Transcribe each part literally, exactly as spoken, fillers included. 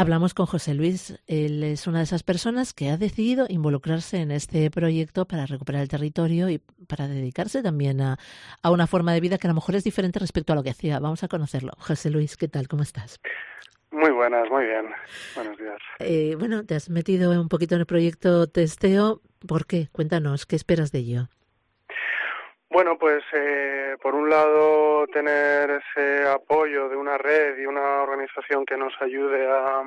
Hablamos con José Luis. Él es una de esas personas que ha decidido involucrarse en este proyecto para recuperar el territorio y para dedicarse también a, a una forma de vida que a lo mejor es diferente respecto a lo que hacía. Vamos a conocerlo. José Luis, ¿qué tal? ¿Cómo estás? Muy buenas, muy bien. Buenos días. Eh, bueno, te has metido un poquito en el proyecto Testeo. ¿Por qué? Cuéntanos, ¿qué esperas de ello? Bueno, pues eh, por un lado tener ese apoyo de una red y una organización que nos ayude a,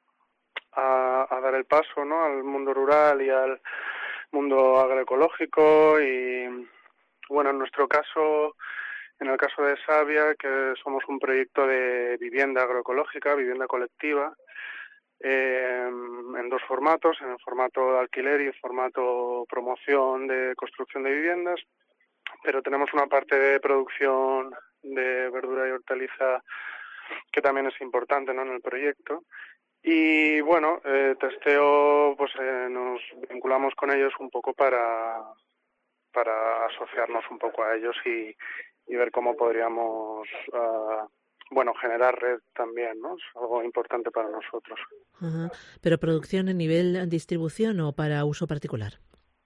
a, a dar el paso, ¿no?, al mundo rural y al mundo agroecológico. Y bueno, en nuestro caso, en el caso de Savia, que somos un proyecto de vivienda agroecológica, vivienda colectiva, eh, en dos formatos, en el formato de alquiler y el formato promoción de construcción de viviendas. Pero tenemos una parte de producción de verdura y hortaliza que también es importante, ¿no?, en el proyecto. Y bueno, eh, Testeo, pues eh, nos vinculamos con ellos un poco para, para asociarnos un poco a ellos y, y ver cómo podríamos, uh, bueno, generar red también, ¿no? Es algo importante para nosotros. Ajá. ¿Pero producción en nivel distribución o para uso particular?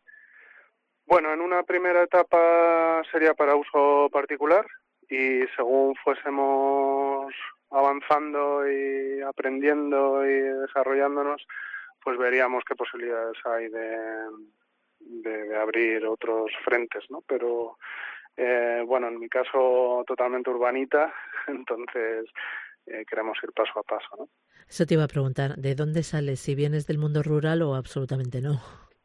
Bueno, en una primera etapa sería para uso particular y según fuésemos avanzando y aprendiendo y desarrollándonos, pues veríamos qué posibilidades hay de, de, de abrir otros frentes, ¿no? Pero, eh, bueno, en mi caso totalmente urbanita, entonces eh, queremos ir paso a paso, ¿no? Eso te iba a preguntar, ¿de dónde sales? ¿Si vienes del mundo rural o absolutamente no?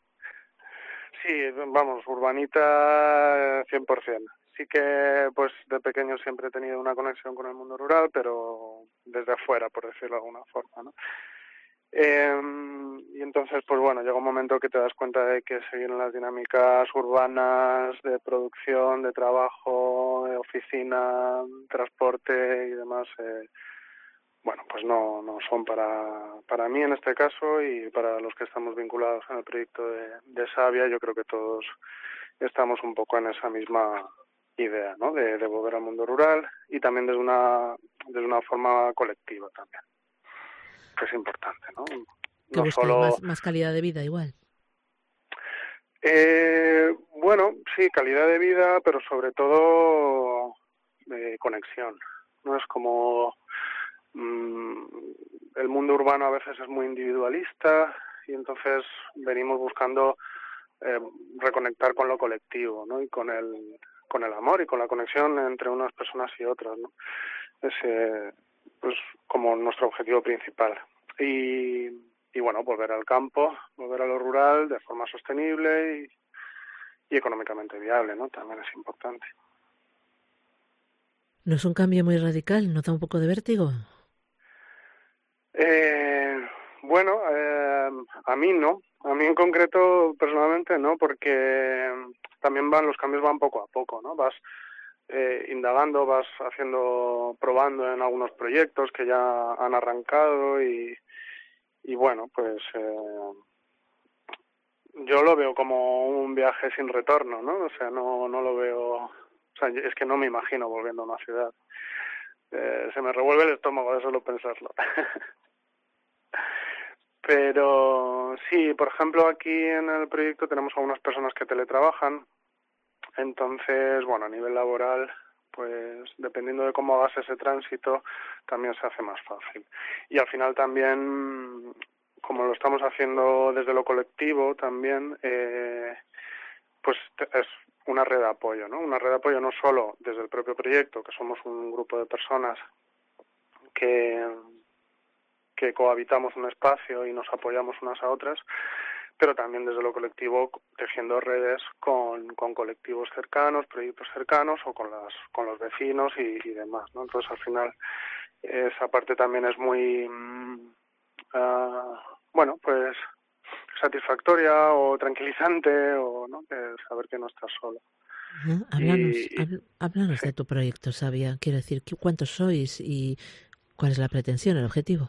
Sí, vamos, urbanita cien por ciento. Sí que pues de pequeño siempre he tenido una conexión con el mundo rural, pero desde afuera, por decirlo de alguna forma, ¿no? Eh, y entonces, pues bueno, llega un momento que te das cuenta de que seguir en las dinámicas urbanas de producción, de trabajo, de oficina, transporte y demás, eh, bueno, pues no, no son para, para mí en este caso y para los que estamos vinculados en el proyecto de, de Savia. Yo creo que todos estamos un poco en esa misma idea, ¿no?, de, de volver al mundo rural y también desde una, desde una forma colectiva también, que es importante, ¿no? ¿Qué No buscáis? solo... ¿Más, más calidad de vida igual? Eh, bueno, sí, calidad de vida, pero sobre todo eh, conexión, ¿no? Es como... Mm, el mundo urbano a veces es muy individualista y entonces venimos buscando eh, reconectar con lo colectivo, ¿no?, y con el con el amor y con la conexión entre unas personas y otras, ¿no? Es eh, pues como nuestro objetivo principal. Y, y bueno, volver al campo, volver a lo rural de forma sostenible y, y económicamente viable, ¿no? También es importante. ¿No es un cambio muy radical? ¿No da un poco de vértigo? Eh, bueno, eh, a mí no. A mí en concreto, personalmente, no, porque también van los cambios van poco a poco, ¿no? Vas eh, indagando, vas haciendo, probando en algunos proyectos que ya han arrancado y, y bueno, pues eh, yo lo veo como un viaje sin retorno, ¿no? O sea, no, no lo veo, o sea, es que no me imagino volviendo a una ciudad. Eh, se me revuelve el estómago de solo pensarlo. Pero sí, por ejemplo, aquí en el proyecto tenemos algunas personas que teletrabajan, entonces, bueno, a nivel laboral, pues dependiendo de cómo hagas ese tránsito, también se hace más fácil. Y al final también, como lo estamos haciendo desde lo colectivo también, eh, pues es una red de apoyo, ¿no? Una red de apoyo no solo desde el propio proyecto, que somos un grupo de personas que... que cohabitamos un espacio y nos apoyamos unas a otras, pero también desde lo colectivo tejiendo redes con, con colectivos cercanos, proyectos cercanos o con las con los vecinos y, y demás, ¿no? Entonces al final esa parte también es muy uh, bueno, pues satisfactoria o tranquilizante o no, de saber que no estás solo. Uh-huh. Háblanos, Y, y habl- háblanos sí. de tu proyecto, Savia. Quiero decir, ¿cuántos sois y cuál es la pretensión, el objetivo?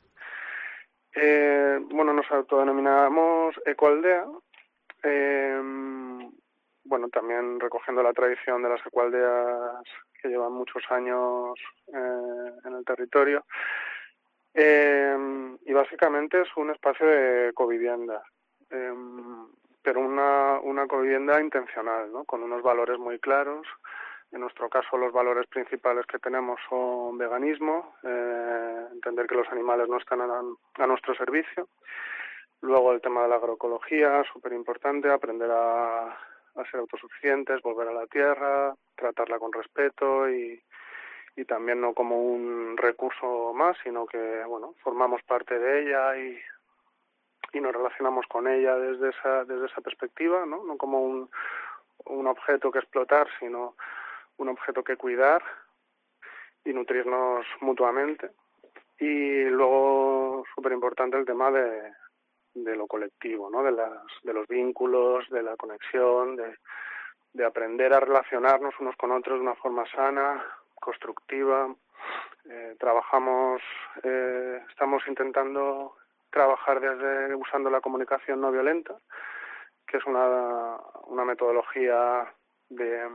Eh, bueno, nos autodenominamos Ecoaldea. Eh, bueno, también recogiendo la tradición de las ecoaldeas que llevan muchos años eh, en el territorio. Eh, básicamente es un espacio de covivienda, eh, pero una, una covivienda intencional, ¿no? Con unos valores muy claros. En nuestro caso, los valores principales que tenemos son veganismo, eh, entender que los animales no están a, a nuestro servicio. Luego el tema de la agroecología, súper importante, aprender a, a ser autosuficientes, volver a la tierra, tratarla con respeto y, y también no como un recurso más, sino que, bueno, formamos parte de ella y, y nos relacionamos con ella desde esa, desde esa perspectiva, ¿no? No como un, un objeto que explotar, sino un objeto que cuidar y nutrirnos mutuamente. Y luego, súper importante, el tema de, de lo colectivo, ¿no? De, las, de los vínculos, de la conexión, de, de aprender a relacionarnos unos con otros de una forma sana, constructiva. Eh, trabajamos, eh, estamos intentando trabajar desde usando la comunicación no violenta, que es una, una metodología de...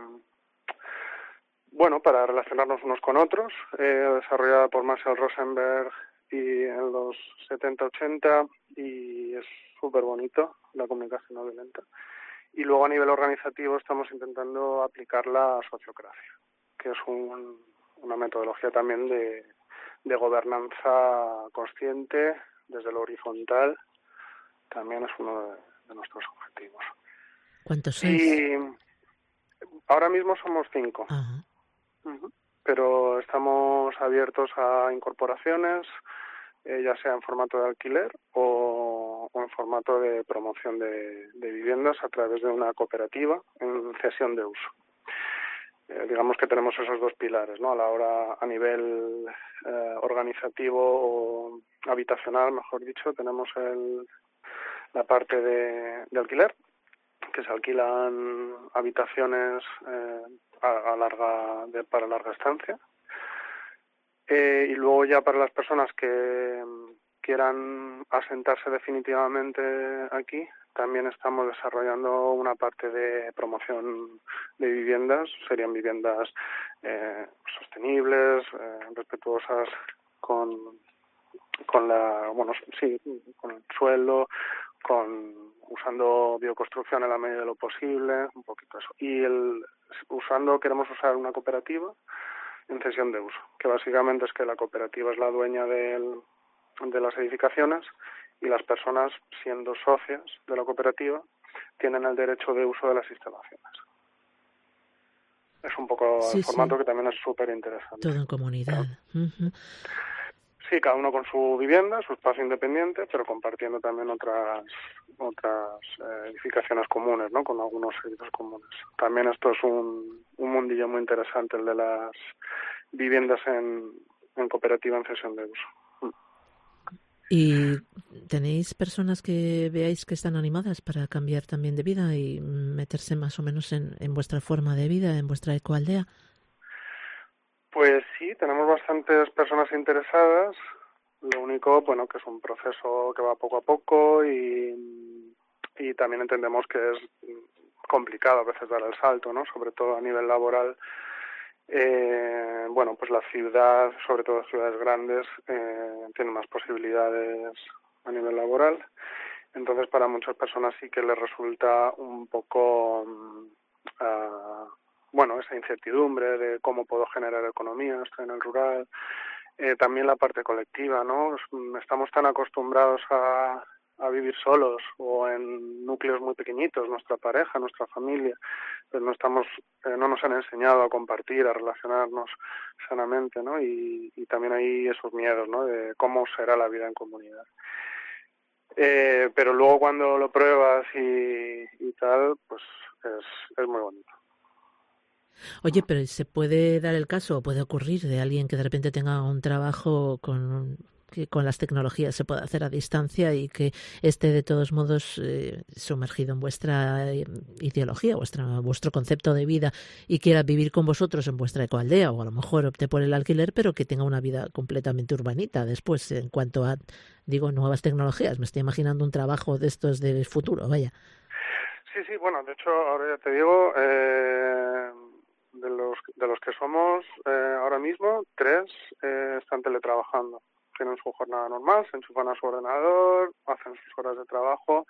Bueno, para relacionarnos unos con otros, eh, desarrollada por Marshall Rosenberg y en los setenta ochenta, y es súper bonito la comunicación no violenta. Y luego a nivel organizativo estamos intentando aplicar la sociocracia, que es un, una metodología también de, de gobernanza consciente desde lo horizontal, también es uno de, de nuestros objetivos. ¿Cuántos sois? Y ahora mismo somos cinco. Ajá. Uh-huh. Pero estamos abiertos a incorporaciones, eh, ya sea en formato de alquiler o, o en formato de promoción de, de viviendas a través de una cooperativa en cesión de uso. Eh, digamos que tenemos esos dos pilares, ¿no? A la hora, a nivel eh, organizativo o habitacional, mejor dicho, tenemos el, la parte de, de alquiler, que se alquilan habitaciones eh, a, a larga de, para larga estancia, eh, y luego ya para las personas que quieran asentarse definitivamente aquí, también estamos desarrollando una parte de promoción de viviendas. Serían viviendas eh, sostenibles, eh, respetuosas con con la bueno sí con el suelo, con usando bioconstrucción en la medida de lo posible, un poquito eso. Y el usando queremos usar una cooperativa en cesión de uso, que básicamente es que la cooperativa es la dueña del, de las edificaciones y las personas, siendo socias de la cooperativa, tienen el derecho de uso de las instalaciones. Es un poco Sí, el formato sí. que también es súper interesante. Todo en comunidad. Uh-huh. Sí, cada uno con su vivienda, su espacio independiente, pero compartiendo también otras otras eh, edificaciones comunes, ¿no? Con algunos servicios comunes. También esto es un, un mundillo muy interesante, el de las viviendas en, en cooperativa en cesión de uso. ¿Y tenéis personas que veáis que están animadas para cambiar también de vida y meterse más o menos en, en vuestra forma de vida, en vuestra ecoaldea? Pues sí, tenemos bastantes personas interesadas. Lo único, bueno, que es un proceso que va poco a poco y, y también entendemos que es complicado a veces dar el salto, ¿no? Sobre todo a nivel laboral. Eh, bueno, pues la ciudad, sobre todo ciudades grandes, eh, tienen más posibilidades a nivel laboral. Entonces, para muchas personas sí que les resulta un poco... Uh, bueno, esa incertidumbre de cómo puedo generar economía, estoy en el rural, eh, también la parte colectiva, ¿no? Estamos tan acostumbrados a, a vivir solos o en núcleos muy pequeñitos, nuestra pareja, nuestra familia, pues no estamos, eh, no nos han enseñado a compartir, a relacionarnos sanamente, ¿no? Y, y también hay esos miedos, ¿no? De cómo será la vida en comunidad. Eh, pero luego cuando lo pruebas y, y tal, pues es, es muy bonito. Oye, pero ¿se puede dar el caso o puede ocurrir de alguien que de repente tenga un trabajo con que con las tecnologías se pueda hacer a distancia y que esté de todos modos eh, sumergido en vuestra eh, ideología, vuestra, vuestro concepto de vida y quiera vivir con vosotros en vuestra ecoaldea o a lo mejor opte por el alquiler, pero que tenga una vida completamente urbanita después en cuanto a, digo, nuevas tecnologías? Me estoy imaginando un trabajo de estos del futuro, vaya. Sí, sí, bueno, de hecho, ahora ya te digo... Eh... De los de los que somos eh, ahora mismo, tres eh, están teletrabajando. tienen su jornada normal, se enchufan a su ordenador, hacen sus horas de trabajo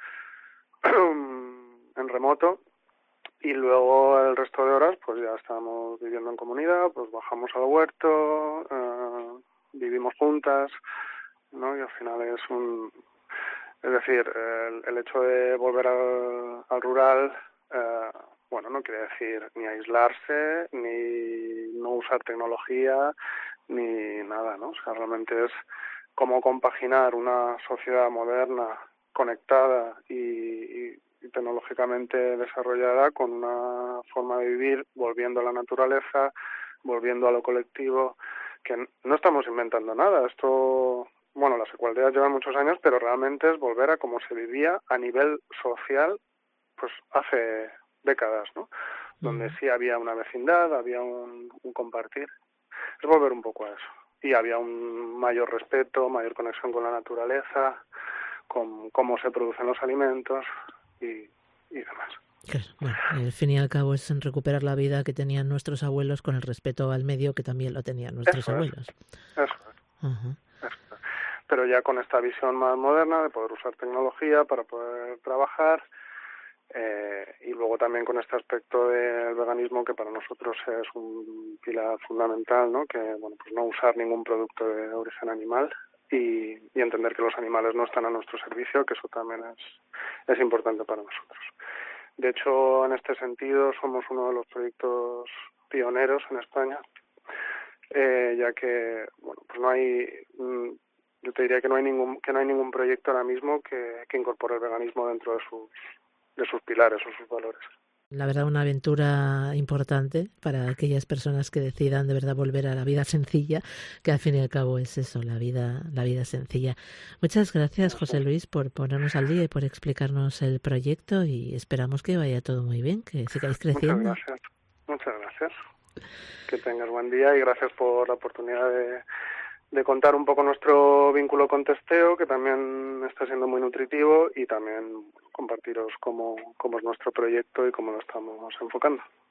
en remoto, y luego el resto de horas pues ya estamos viviendo en comunidad, pues bajamos al huerto, eh, vivimos juntas, ¿no? Y al final es un... Es decir, el, el hecho de volver al, al rural, eh, bueno, no quiere decir ni aislarse, ni no usar tecnología, ni nada, ¿no? O sea, realmente es cómo compaginar una sociedad moderna, conectada y, y, y tecnológicamente desarrollada con una forma de vivir, volviendo a la naturaleza, volviendo a lo colectivo, que no estamos inventando nada. Esto... Bueno, las ecoaldeas llevan muchos años, pero realmente es volver a cómo se vivía a nivel social, pues hace décadas, ¿no? Mm. Donde sí había una vecindad, había un, un compartir. Es volver un poco a eso. Y había un mayor respeto, mayor conexión con la naturaleza, con cómo se producen los alimentos y, y demás. Claro, bueno, al fin y al cabo es recuperar la vida que tenían nuestros abuelos con el respeto al medio que también lo tenían nuestros eso abuelos. Es, eso es. Uh-huh. Eso es. Pero ya con esta visión más moderna de poder usar tecnología para poder trabajar, eh, y luego también con este aspecto del veganismo que para nosotros es un pilar fundamental, ¿no? Que bueno, pues no usar ningún producto de origen animal y, y entender que los animales no están a nuestro servicio, que eso también es, es importante para nosotros. De hecho, en este sentido somos uno de los proyectos pioneros en España, eh, ya que bueno, pues no hay... Mm, yo te diría que no hay ningún que no hay ningún proyecto ahora mismo que, que incorpore el veganismo dentro de sus de sus pilares o sus valores. La verdad, una aventura importante para aquellas personas que decidan de verdad volver a la vida sencilla, que al fin y al cabo es eso, la vida la vida sencilla. Muchas gracias, José Luis, por ponernos al día y por explicarnos el proyecto, y esperamos que vaya todo muy bien, que sigáis creciendo. Muchas gracias. Muchas gracias. Que tengas buen día y gracias por la oportunidad de de contar un poco nuestro vínculo con Testeo, que también está siendo muy nutritivo, y también compartiros cómo, cómo es nuestro proyecto y cómo lo estamos enfocando.